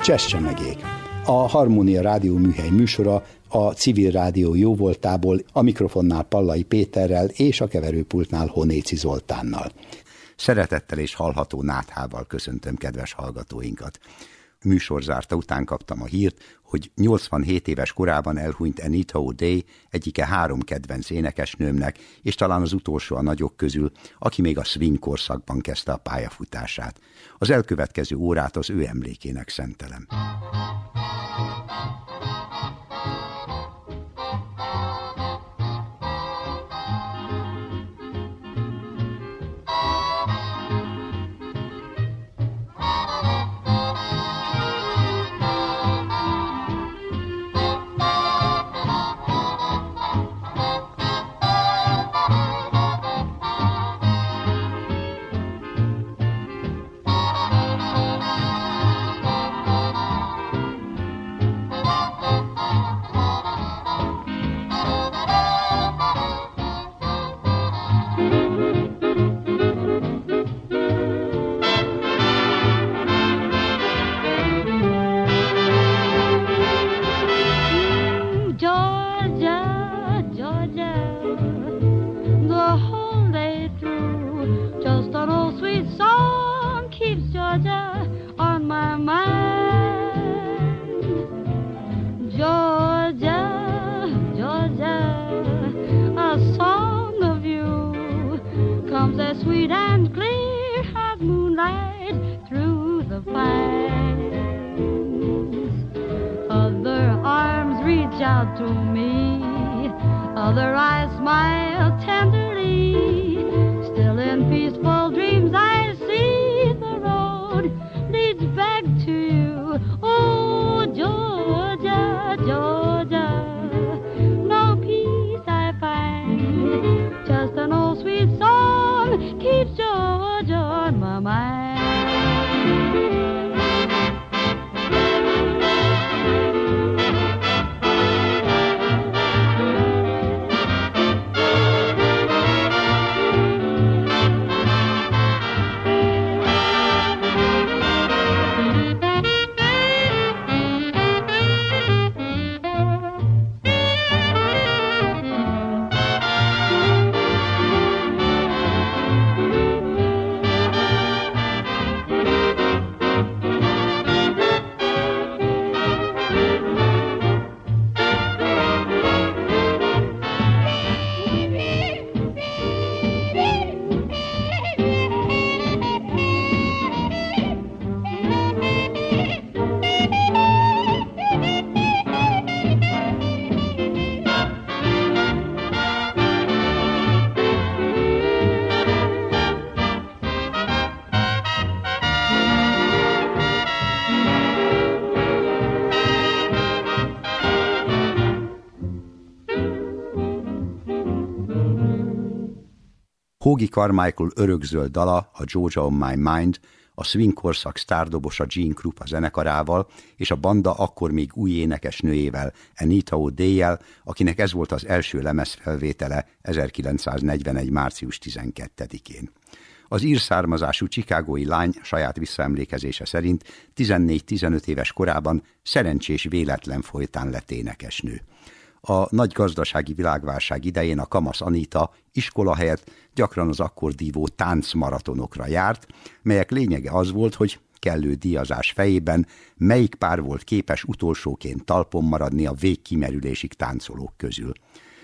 Csesscsemegék. A Harmónia Rádió műhely műsora a Civil Rádió jóvoltából, a mikrofonnál Pallai Péterrel és a keverőpultnál Honéci Zoltánnal. Szeretettel és hallható náthával köszöntöm kedves hallgatóinkat. Műsorzárta után kaptam a hírt, hogy 87 éves korában elhunyt Anita O'Day, egyike 3 kedvenc énekesnőmnek, és talán az utolsó a nagyok közül, aki még a swing korszakban kezdte a pályafutását. Az elkövetkező órát az ő emlékének szentelem. Hoagy Carmichael örökzöld dala, a Georgia on My Mind, a swing korszak sztárdobosa Gene Krupa zenekarával, és a banda akkor még új énekesnőjével, Anita O'Day-jel, akinek ez volt az első lemezfelvétele 1941. március 12-én. Az ír származású chicagói lány saját visszaemlékezése szerint 14-15 éves korában szerencsés véletlen folytán lett énekesnő. A nagy gazdasági világválság idején a kamasz Anita iskola helyett gyakran az akkor dívó táncmaratonokra járt, melyek lényege az volt, hogy kellő díjazás fejében melyik pár volt képes utolsóként talpon maradni a végkimerülésig táncolók közül.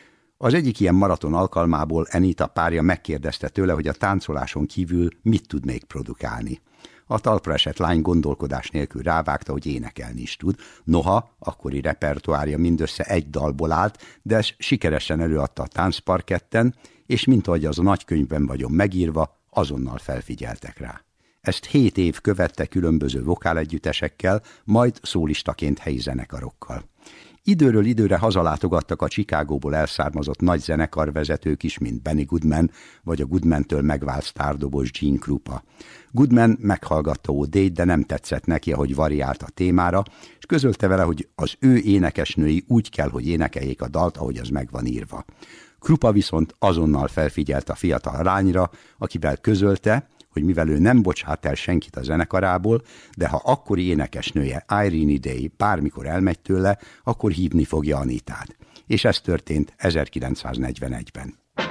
Az egyik ilyen maraton alkalmából Anita párja megkérdezte tőle, hogy a táncoláson kívül mit tud még produkálni. A talpra esett lány gondolkodás nélkül rávágta, hogy énekelni is tud. Noha, akkori repertoárja mindössze egy dalból állt, de ezt sikeresen előadta a táncparketten, és mint ahogy az a nagykönyvben vagyon megírva, azonnal felfigyeltek rá. Ezt 7 év követte különböző vokálegyüttesekkel, majd szólistaként helyi zenekarokkal. Időről időre hazalátogattak a Chicagóból elszármazott nagy zenekarvezetők is, mint Benny Goodman, vagy a Goodmantől megvált sztárdobos Gene Krupa. Goodman meghallgatta O'Day-t, de nem tetszett neki, ahogy variált a témára, és közölte vele, hogy az ő énekesnői úgy kell, hogy énekeljék a dalt, ahogy az meg van írva. Krupa viszont azonnal felfigyelt a fiatal lányra, akivel közölte, hogy mivel ő nem bocsát el senkit a zenekarából, de ha akkori énekesnője Irene Day bármikor elmegy tőle, akkor hívni fogja Anitát. És ez történt 1941-ben.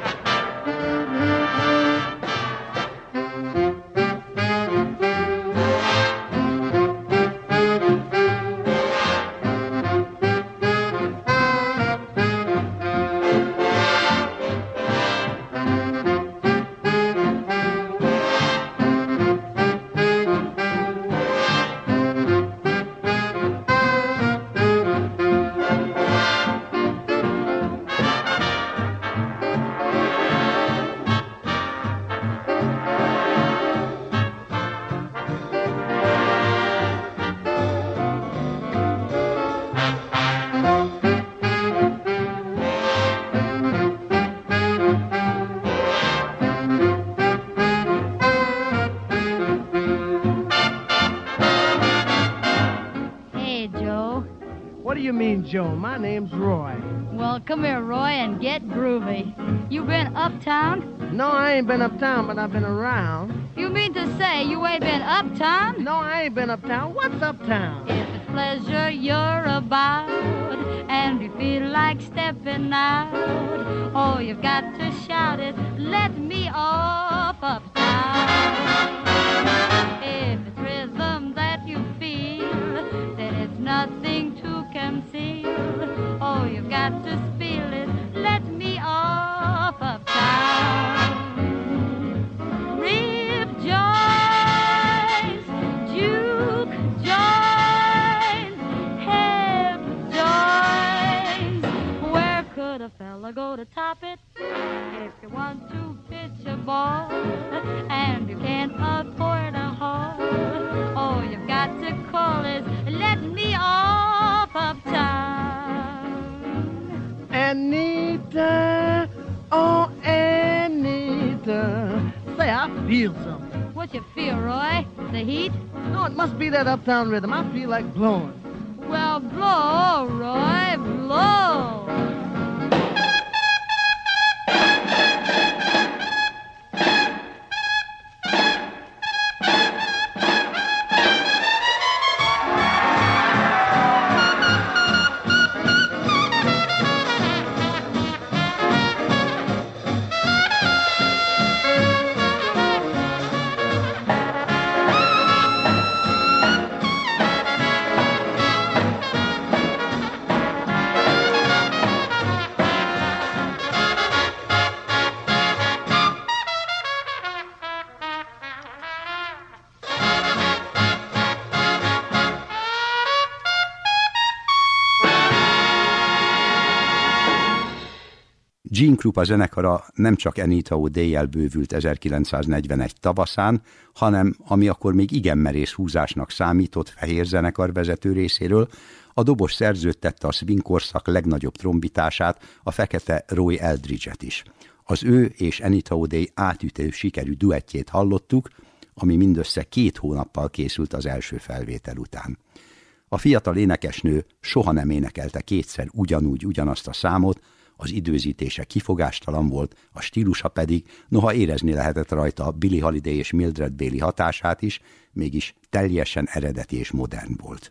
Joe. My name's Roy. Well, come here, Roy, and get groovy. You been uptown? No, I ain't been uptown, but I've been around. You mean to say you ain't been uptown? No, I ain't been uptown. What's uptown? If it's pleasure you're about, and you feel like stepping out, oh, you've got to shout it, let me off uptown. If it's rhythm that you feel, then it's nothing to conceal. Oh, you've got to spill it, let me off uptown. Rip joints, juke joints, hip joints. Where could a fella go to top it? If you want to pitch a ball and you can't afford a hall, oh, you've got to call it, let me off uptown. Anita, oh Anita, say I feel something. What you feel, Roy? The heat? No, it must be that uptown rhythm. I feel like blowing. Well, blow, Roy, blow. Gene Krupa zenekara nem csak Anita O'Day-jel bővült 1941 tavaszán, hanem, ami akkor még igen merész húzásnak számított fehér zenekar vezető részéről, a dobos szerződtette a swing korszak legnagyobb trombitását, a fekete Roy Eldridge-et is. Az ő és Anita O'Day átütő sikerű duettjét hallottuk, ami mindössze 2 hónappal készült az első felvétel után. A fiatal énekesnő soha nem énekelte kétszer ugyanazt a számot, az időzítése kifogástalan volt, a stílusa pedig, noha érezni lehetett rajta Billie Holiday és Mildred Bailey hatását is, mégis teljesen eredeti és modern volt.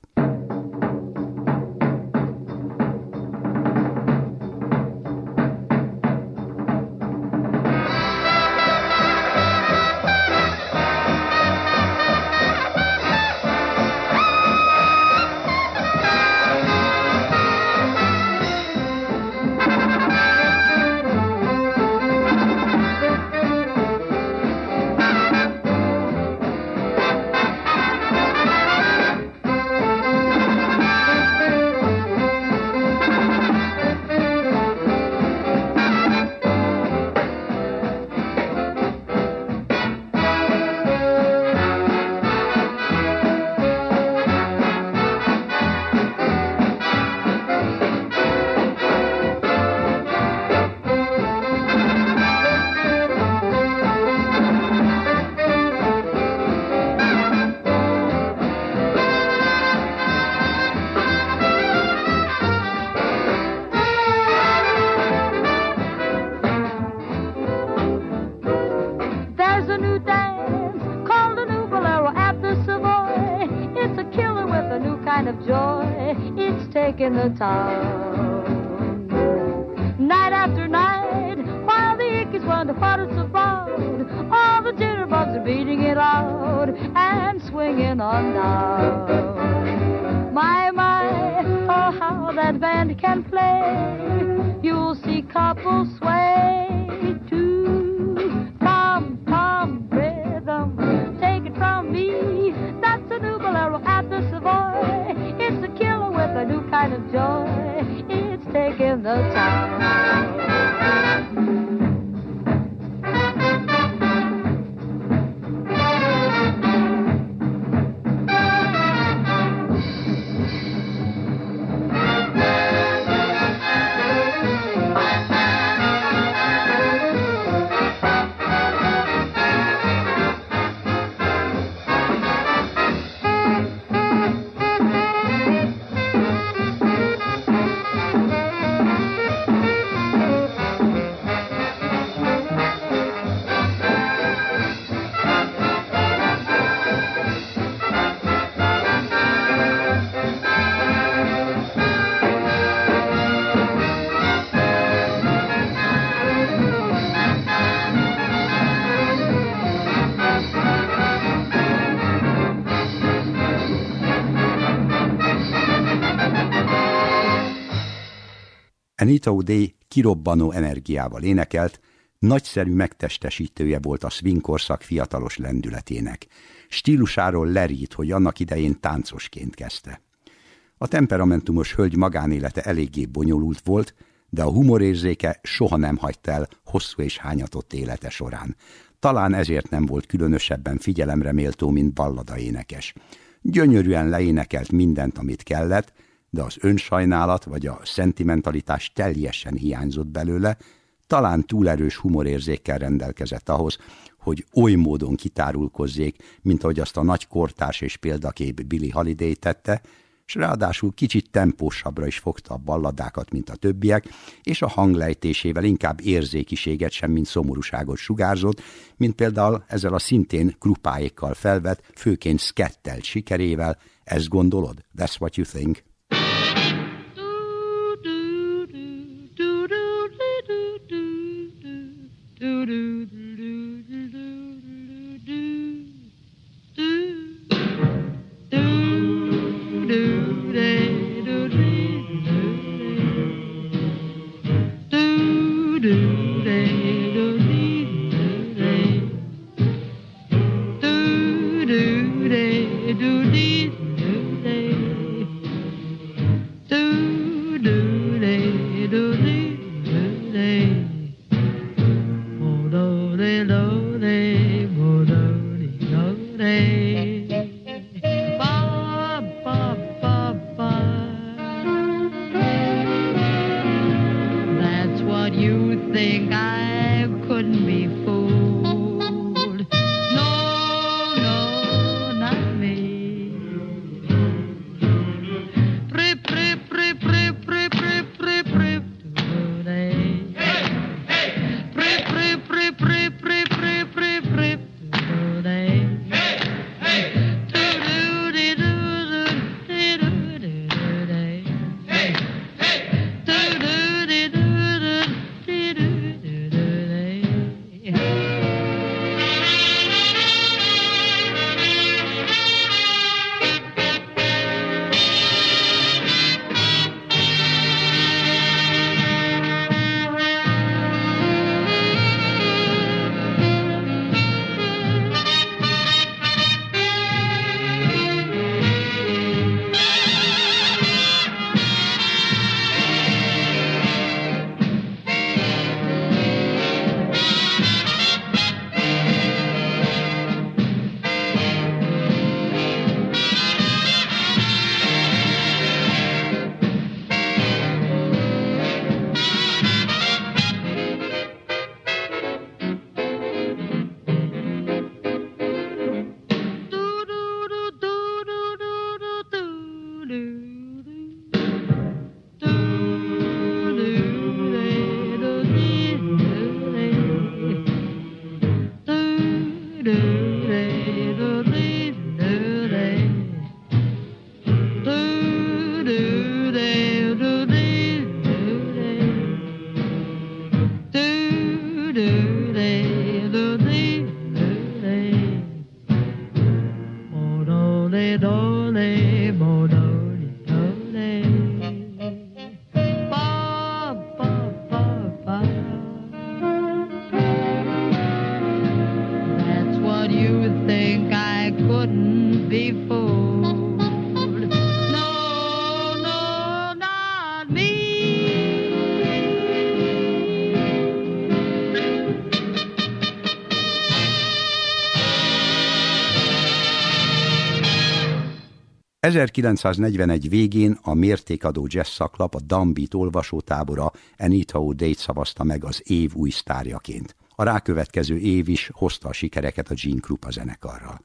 taking the town. Night after night, while the Yankees run, the water's abroad, all the jitterbugs are beating it out and swinging on down. My, oh how that band can play. You'll see couples sway to tom-tom rhythm. Take it from me, that's a new bolero at the Savoy. It's a killer with a new kind of joy. It's taking the town. Anita O'Day kirobbanó energiával énekelt, nagyszerű megtestesítője volt a swing korszak fiatalos lendületének. Stílusáról lerít, hogy annak idején táncosként kezdte. A temperamentumos hölgy magánélete eléggé bonyolult volt, de a humorérzéke soha nem hagyta el hosszú és hányatott élete során. Talán ezért nem volt különösebben figyelemre méltó, mint balladaénekes. Gyönyörűen leénekelt mindent, amit kellett, de az önsajnálat vagy a szentimentalitás teljesen hiányzott belőle, talán túl erős humorérzékkel rendelkezett ahhoz, hogy oly módon kitárulkozzék, mint ahogy azt a nagy kortárs és példakép Billie Holiday tette, s ráadásul kicsit tempósabbra is fogta a balladákat, mint a többiek, és a hanglejtésével inkább érzékiséget sem, mint szomorúságot sugárzott, mint például ezzel a szintén krupáékkal felvett, főként szkettelt sikerével. Ezt gondolod? That's what you think? 1941 végén a mértékadó jazz szaklap, a Downbeat olvasótábora Anita O'Day szavazta meg az év új sztárjaként. A rákövetkező év is hozta a sikereket a Gene Krupa zenekarral.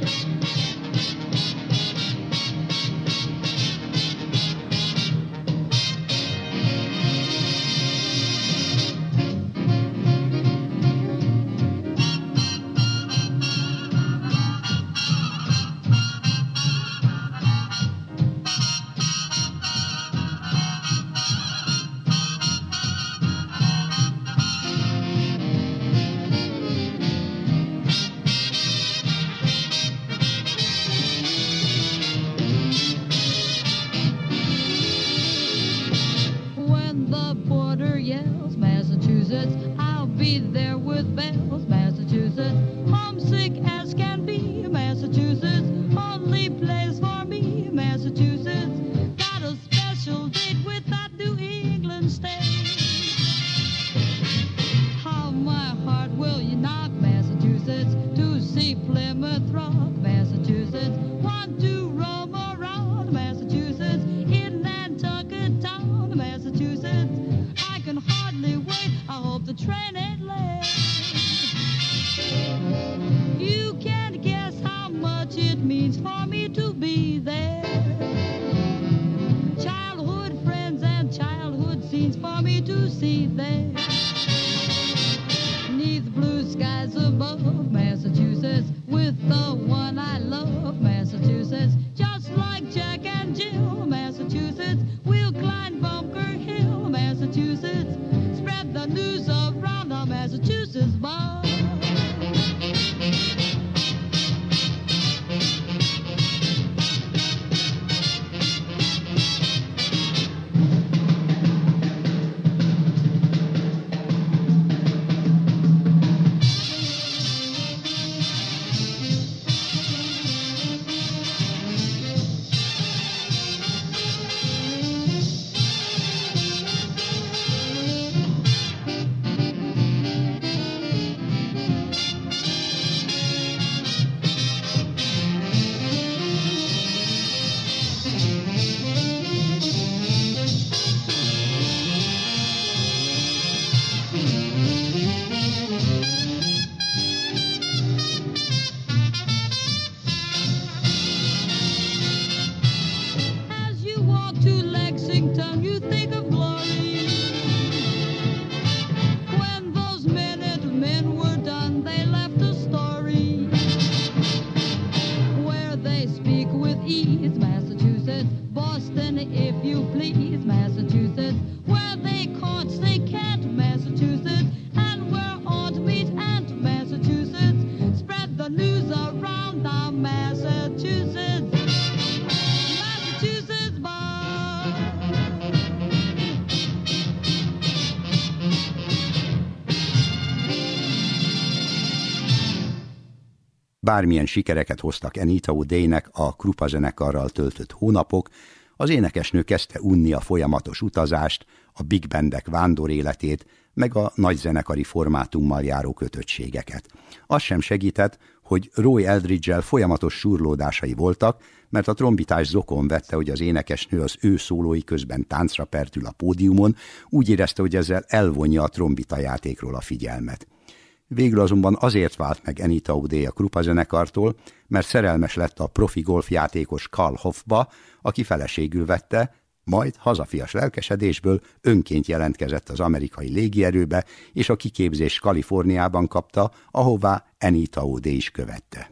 Bármilyen sikereket hoztak Anita O'Day-nek a Krupa zenekarral töltött hónapok, az énekesnő kezdte unni a folyamatos utazást, a big bandek vándoréletét, meg a nagy zenekari formátummal járó kötöttségeket. Az sem segített, hogy Roy Eldridge-el folyamatos surlódásai voltak, mert a trombitás zokon vette, hogy az énekesnő az ő szólói közben táncra pertül a pódiumon, úgy érezte, hogy ezzel elvonja a trombita játékról a figyelmet. Végül azonban azért vált meg Anita O'Day a Krupa zenekartól, mert szerelmes lett a profi golfjátékos Carl Hoffba, aki feleségül vette, majd hazafias lelkesedésből önként jelentkezett az amerikai légierőbe, és a kiképzést Kaliforniában kapta, ahová Anita O'Day is követte.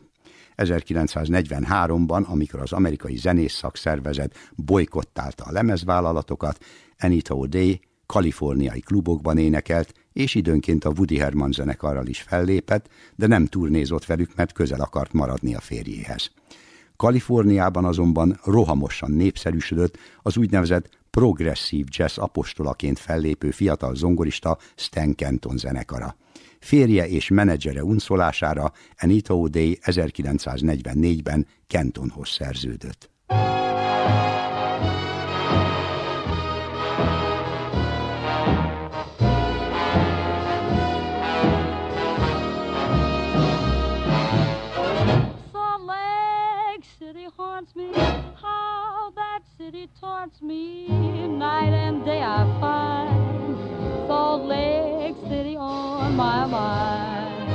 1943-ban, amikor az amerikai zenészszakszervezet bojkottálta a lemezvállalatokat, Anita O'Day kaliforniai klubokban énekelt, és időnként a Woody Herman zenekarral is fellépett, de nem turnézott velük, mert közel akart maradni a férjéhez. Kaliforniában azonban rohamosan népszerűsödött az úgynevezett progresszív jazz apostolaként fellépő fiatal zongorista Stan Kenton zenekara. Férje és menedzsere unszolására Anita O'Day 1944-ben Kentonhoz szerződött. Salt Lake City haunts me. my mind.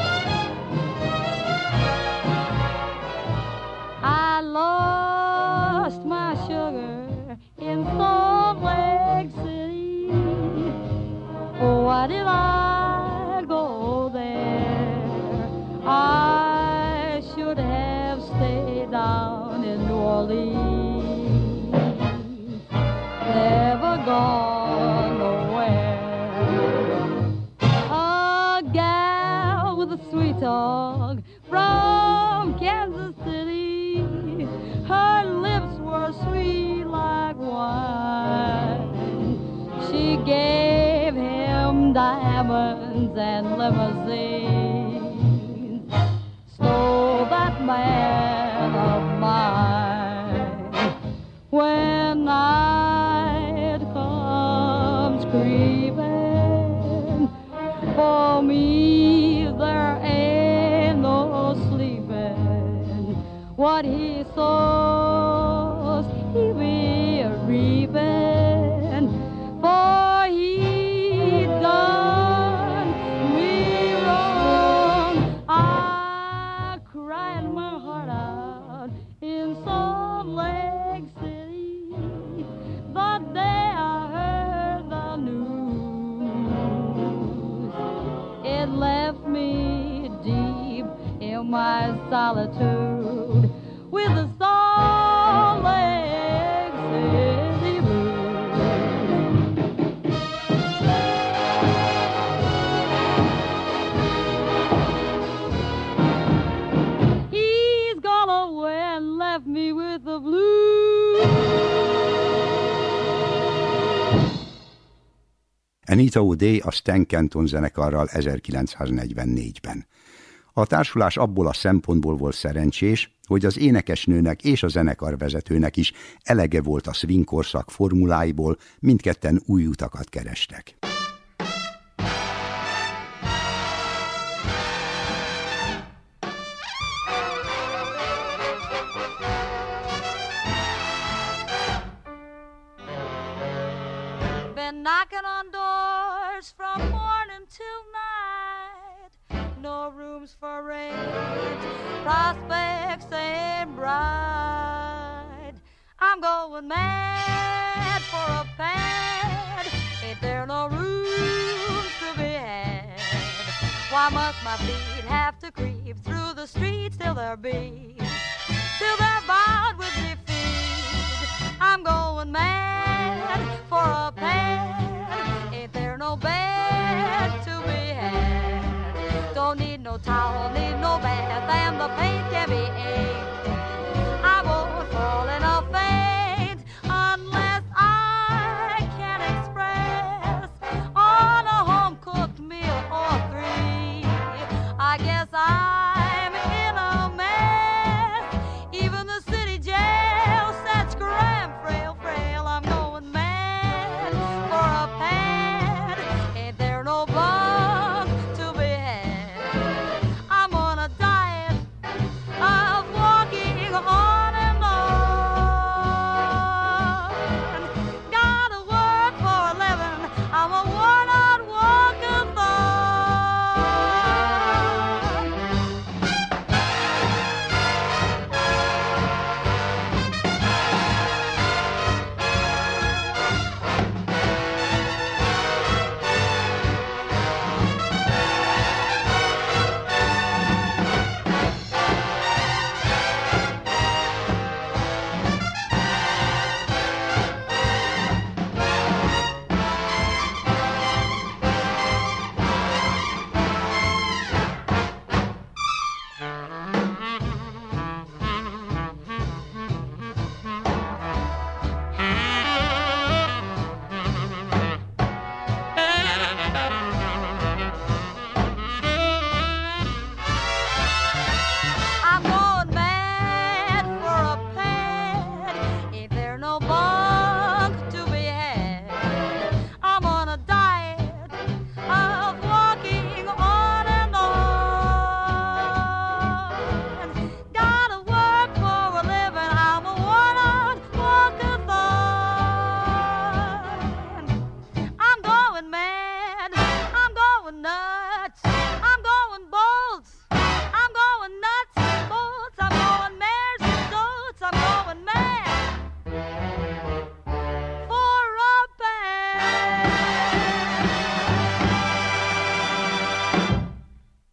I lost my sugar in Salt Lake City. Why did I go there? I should have stayed down in New Orleans. Never gone nowhere. A gal with a sweet talk from Kansas City. Her lips were sweet like wine. She gave him diamonds and limousines. Stole that man of mine. When night comes creeping, for me there ain't no sleeping. What he sows, he will reaping. For he done me wrong. I cried my heart out in Salt Lake City the day I heard the news. It left me deep in my solitude with the Salt Lake City blues. He's gone away and left me with the blues. Anita O'Day a Stan Kenton zenekarral 1944-ben. A társulás abból a szempontból volt szerencsés, hogy az énekesnőnek és a zenekarvezetőnek is elege volt a swing korszak formuláiból, mindketten új utakat kerestek. Been knocking on doors from morning till night. No rooms for rent, prospects ain't bright. I'm going mad for a pad. Ain't there no rooms to be had? Why must my feet have to creep through the streets till they're beat, till they're bowed with defeat? I'm going mad for a pad. Ain't there no bed to be had? Don't need no towel, need no bath, and the paint can be aimed. I won't fall in a faint unless I can express on a home-cooked meal or three. I guess I'm in a mess. Even the city jail sets cramp, frail, frail. I'm going mad for a pad. Ain't there no bug to be had? I'm on a diet of walking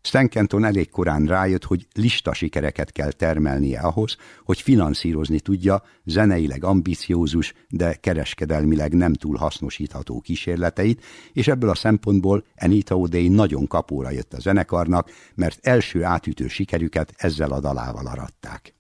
Stan Kenton elég korán rájött, hogy lista sikereket kell termelnie ahhoz, hogy finanszírozni tudja zeneileg ambiciózus, de kereskedelmileg nem túl hasznosítható kísérleteit, és ebből a szempontból Anita O'Day nagyon kapóra jött a zenekarnak, mert első átütő sikerüket ezzel a dalával aratták.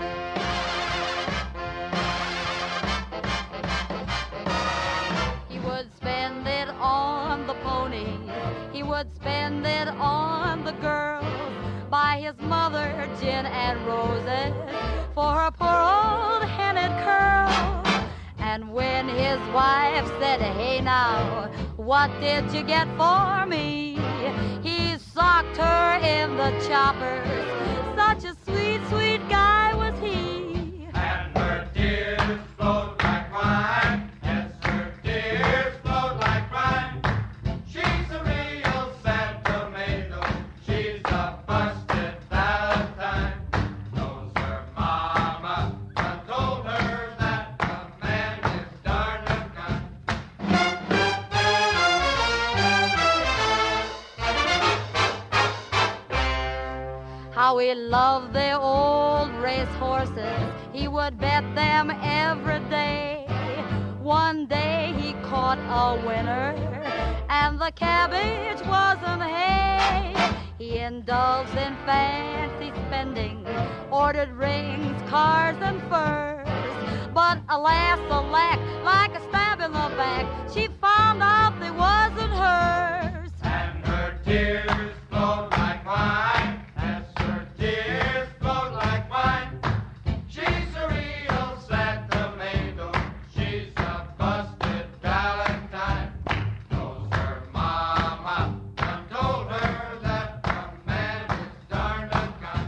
Spend it on the girls, buy his mother gin and roses for her poor old headed curls. And when his wife said, hey now, what did you get for me? He socked her in the choppers, such a sweet, sweet guy was he. And her tears flowed like wine, yes, her tears flowed like wine. She's a real sentimental, she's a busted Valentine. Knows her mama done told her that the man is darn unkind. How he loved the old race horses, he would bet them every day. One day he caught a winner, and the cabbage wasn't hay. He indulged in fancy spending, ordered rings, cars, and furs. But alas, alack, like a stab in the back, she found out they wasn't hers. And her tears flowed like wine, as her tears flowed like wine. She's a real sentimental, she's a busted Valentine. Knows her mama done told her that the man is darn unkind.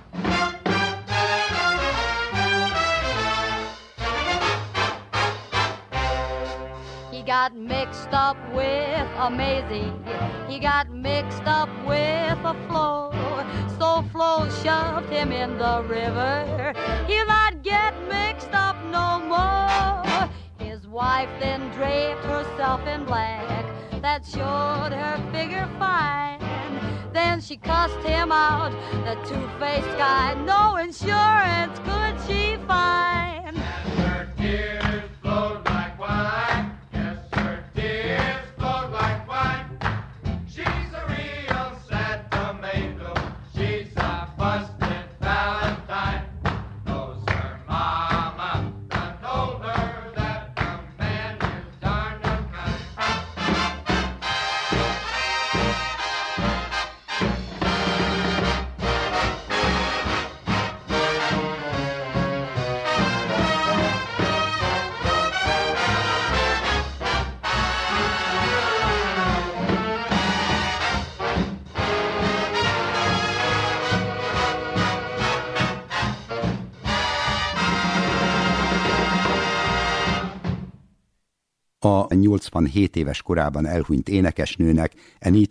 He got mixed up with a Maisie, he got mixed up with a Flo. So Flo shoved him in the river, he'll not get mixed up no more. His wife then draped herself in black, that showed her figure fine. Then she cussed him out, the two-faced guy, no insurance could she find. And her tears flowed like wine, yes, her tears flowed like wine. She's a real sentimental, she's a busted Valentine. Knows her mama done told her that the man is darn unkind. A 87 éves korában elhunyt énekesnőnek, Anita